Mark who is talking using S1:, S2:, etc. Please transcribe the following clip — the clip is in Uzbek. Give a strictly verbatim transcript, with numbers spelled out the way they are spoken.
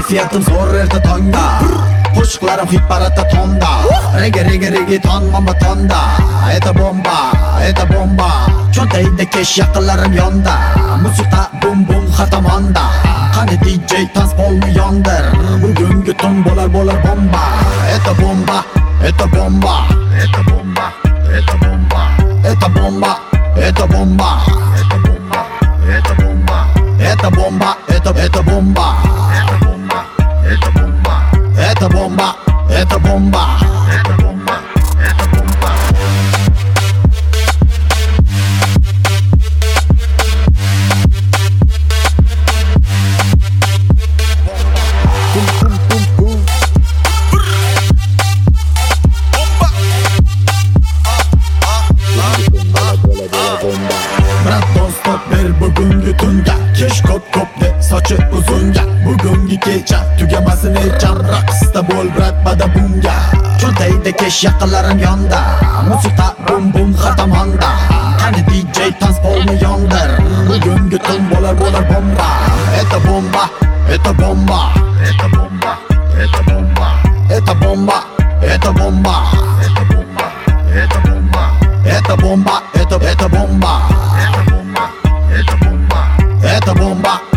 S1: Kayfiyatim zo'r erta tongda, qo'shiqlarim hit parada tonda. Rege rege rege ton mamba tonda. Eta bomba, eta bomba. Cho'ntagida kesh yaqinlarim yonda. Musiqa bum bum har tomonda. Qani D J tanzbolni yondir. Bugungi tun bo'lar bo'lar bomba. Eta bomba, eta bomba, eta bomba, eta bomba, eta bomba, eta bomba, eta bomba, eta bomba, eta bomba, eta eta bomba, eta bomba, eta bomba, eta bomba, eta bomba, eta bomba, eta bomba. Brat do'stop ber bugungi tunga, kesh ko'p ko'pni sochi uzunga. Bugungi kecha tugamasin echam, raqsda bo'l brat bada bunga. Cho'ntagida kesh yaqinlarim yonda, musiqa bum bum har tomonda. Qani D J tanzbolni yondir, bugungi tun bo'lar bo'lar bomba. Eta bomba, eta bomba, eta bomba, eta bomba, eta bomba, eta bomba, eta bomba, eta bomba, eta bomba, eta eta bomba, eta bomba, eta bomba, eta bomba.